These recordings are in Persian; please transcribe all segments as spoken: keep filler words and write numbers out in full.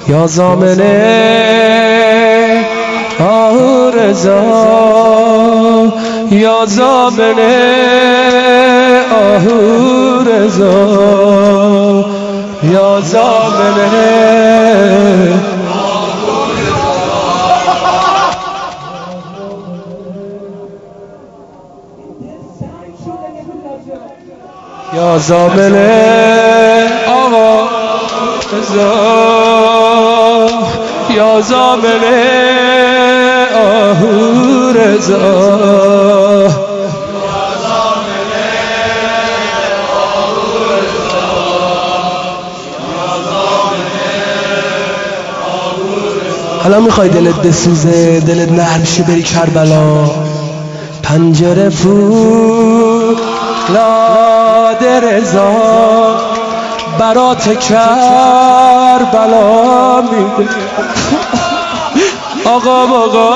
یا زامنه آه رضا، یا زامنه آه رضا، یا زامنه یا زامنه آقا رضا، یا زامنه آه رضا، حالا میخوای دلت بسوزه، دلت نرم شه بری کربلا، پنجره فولاد رضا برات کربلا میده. آقا آقا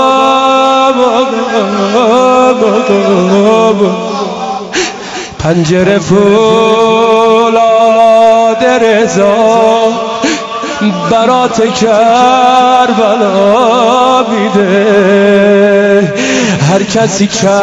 آقا پنجره فولاد رضا برات کربلا میده. هر کسی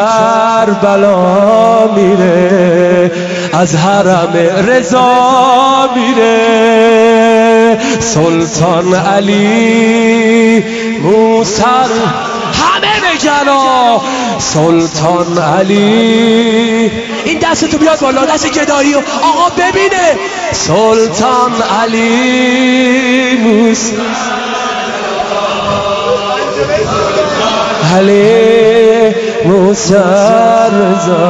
کربلا میره، از حرم رضا میره. سلطان علی موسر همه بگنا، سلطان علی این دستتو بیاد بالا، دست گدایی و آقا ببینه. سلطان علی موسر علی موسر رضا،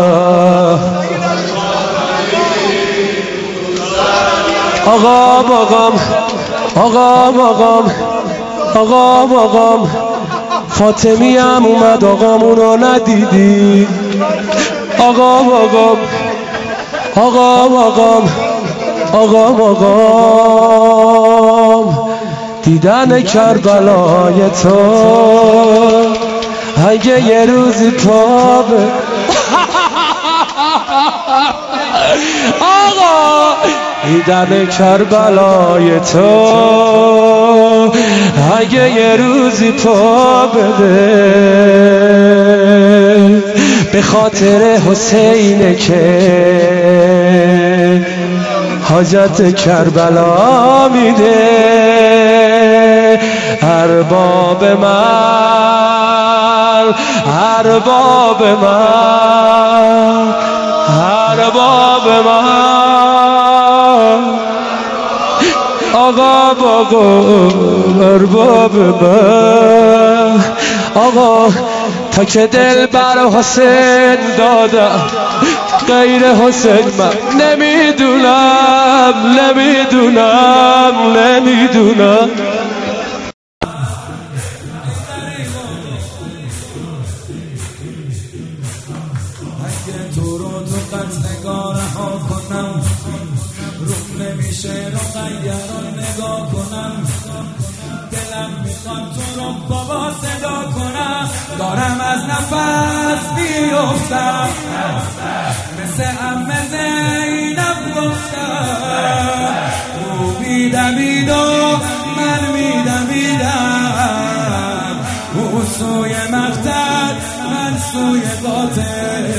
آقا آقام آقام آقام آقام آقام فاطمی هم اومد، آقامونو ندیدی. آقام آقام آقام آقام آقام آقام دیدن کربلای تو اگه یه روزی پا به آقا دیدن کربلای تو اگه یه روزی پا بده، به خاطر حسینه که حاجت کربلا میده. ارباب من ارباب من ارباب من آقا آقا ارباب من. آقا تا که دل بر حسین دادم، غیر حسین من نمیدونم نمیدونم نمیدونم. اگه تو رو تو قطع رها کنم، روم نمیشه رو غیران نگاه کنم. دلم میخواد تو رو بابا صدا کنم، دارم از نفس بیفتم، مثل عمه زینب گفتم. او میدمید و من میدمیدم، او سوی مقتل من سوی قاتل.